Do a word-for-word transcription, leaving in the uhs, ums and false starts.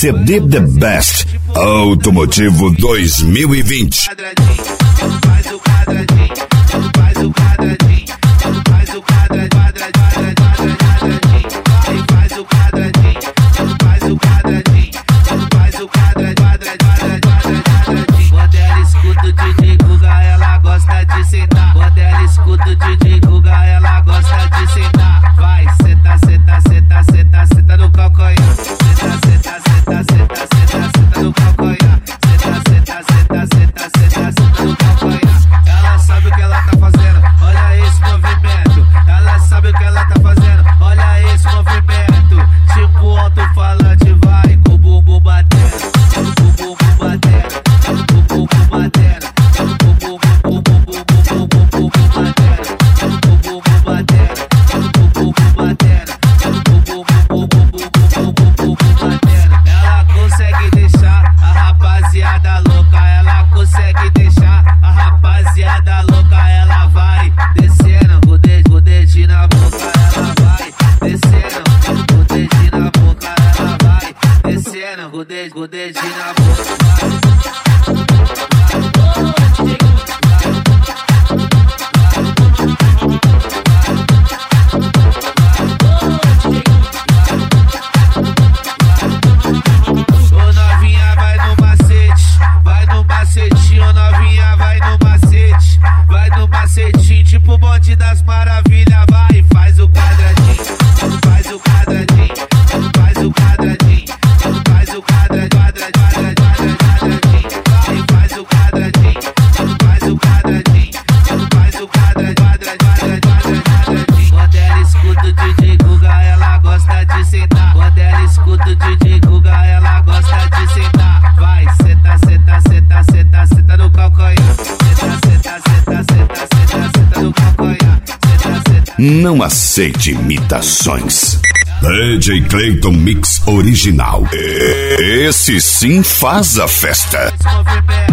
C D The Best Automotivo dois mil e vinte. Faz o quadradinho, faz o quadradinho, faz o quadradinho, faz o quadradinho, faz o quadradinho, faz o quadradinho. Quando ela escuta o D J Guga, ela gosta de sentar. Quando ela escuta o D J Guga, ela gosta de sentar. Vai, senta, senta, senta, senta, senta no calcanhar. Senta, senta, senta, senta, senta, senta no calcanhar. Senta, senta, senta, senta, senta, senta no calcanhar. Ela sabe o que ela tá fazendo, olha esse movimento. Ela sabe o que ela tá fazendo, olha esse movimento. Tipo alto-falante, vai com o bumbum batendo, com o bumbum batendo, com o bumbum batendo, com o bumbum, bumbum, bumbum, bumbum, bumbum batendo, com o bumbum batendo, com o bumbum batendo, com o bumbum, bumbum, bumbum, bumbum, bumbum batendo. Ela consegue deixar a rapaziada louca, ela consegue deixar a rapaziada louca. Ela vai descendo, o dedo, o dedinho na boca, ela vai descendo, o dedinho na boca, ela vai descendo, o dedo, o dedinho na boca. Ô novinha, vai no macete, vai no macetinho, novinha, vai no macete, vai no macetinho, tipo o bonde das maravilhas, vai, faz o quadradinho, faz o quadradinho, faz o quadradinho, faz o quadradinho, quadradinho, vai, faz o quadradinho, faz o quadradinho, faz o quadradinho, quadradinho. Quando ela escuta o D J Guga, ela gosta de sentar. Quando ela escuta o D J Guga, ela gosta de sentar. Vai, senta, senta, senta, senta, senta no calcanhar. Senta, senta, senta, senta, senta, senta no calcanhar. Senta, senta. Não aceite imitações. D J Clayton Mix Original. Esse sim faz a festa. Esse movimento